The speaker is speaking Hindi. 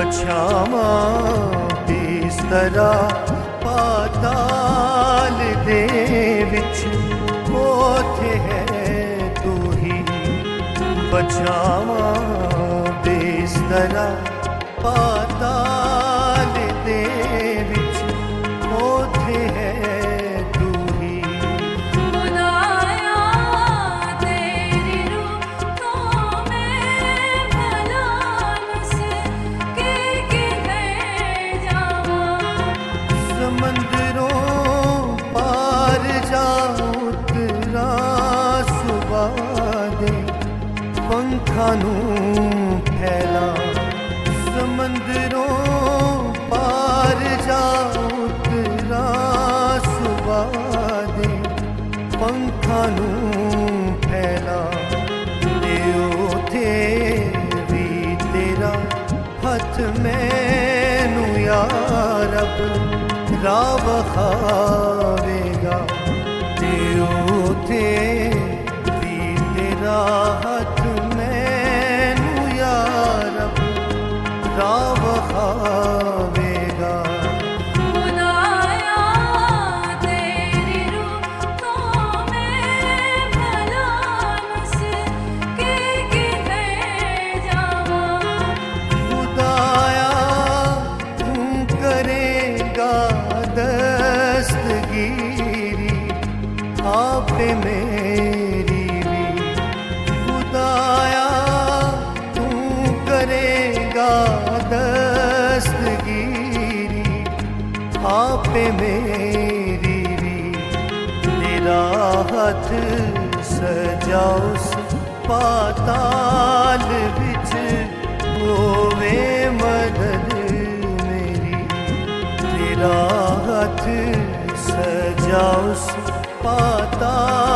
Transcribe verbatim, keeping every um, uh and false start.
बछावा बिस्तरा पाताल दे विच ओथे है तू ही। बछावा बिस्तरा पाताल दे विच ओथे है तू ही। खुदाया तेरी रूह तो मैं भला नस के किधर जावां। समंदरों पार जा उतरा सुबह दे पंखां नूं फैला। समंदरों पार जा उतरा सुबह दे पंखां नूं फैला। ते ओथे भी तेरा हथ मैनू या रब राह विखावेगा। ते ओथे भी तेरा हथ मैनू या रब राह विखावेगा। खुदाया तेरी रूह तो मैं भला नस के किधर जावां। खुदाया तू करेगा दस्तगीरी आपे मेरी भी। खुदाया तू करेगा दस्तगीरी आपे मेरी भी। तेरा हथ सजा उस पाताल विच होवे मदद मेरी। तेरा हथ सजा उस पाताल